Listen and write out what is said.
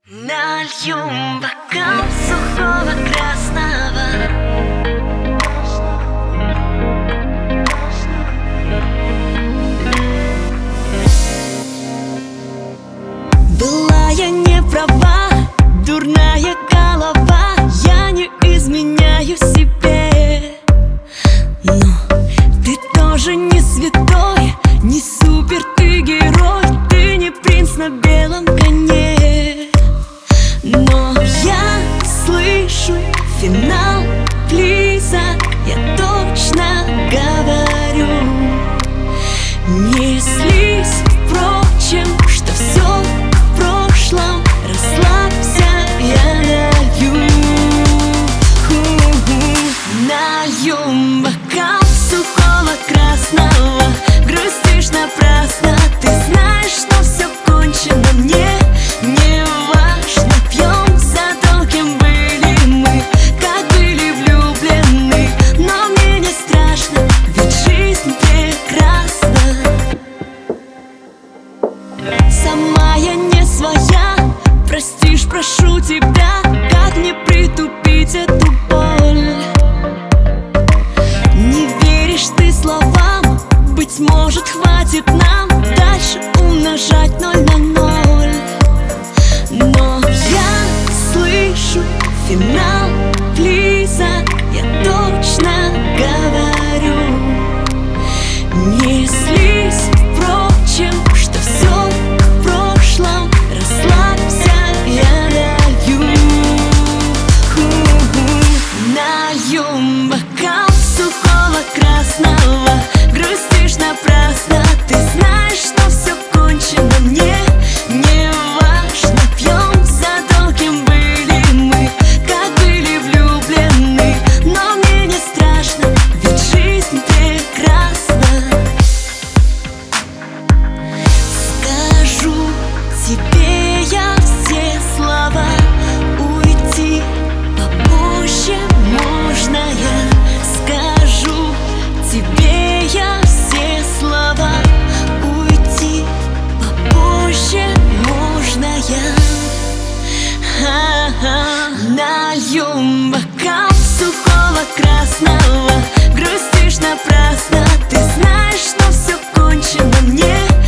Нальем бокал сухого красного. Была я не права, дурная голова, я не изменяю себе. Но ты тоже не святой, не супер, ты герой, ты не принц на белом коне. Но я слышу финал близок, я точно говорю. Не злись, впрочем, что все в прошлом, расслабься, я налью. Нальем бокал сухого красного, грустишь напрасно, ты знаешь, что все кончено, мне не важно. Пьем за то, кем были мы, как были влюблены, но мне не страшно, ведь жизнь прекрасна. Сама я не своя, простишь, прошу тебя, как мне притупить эту боль? Не веришь ты словам, быть может, хватит нам дальше умножать 0 на 0. Но я слышу финал близок, я точно говорю. Не злись, впрочем, что все в прошлом, расслабься, я налью. Нальем бокал сухого красного, грустишь напрасно, ты знаешь, что все кончено, мне не важно. Пьем за то, кем были мы, как были влюблены, но мне не страшно, ведь жизнь прекрасна. Скажу тебе я все слова, уйти попозже можно я. Скажу тебе я все слова, уйти попозже можно я. Нальем бокал сухого красного, грустишь напрасно, ты знаешь, что все кончено, мне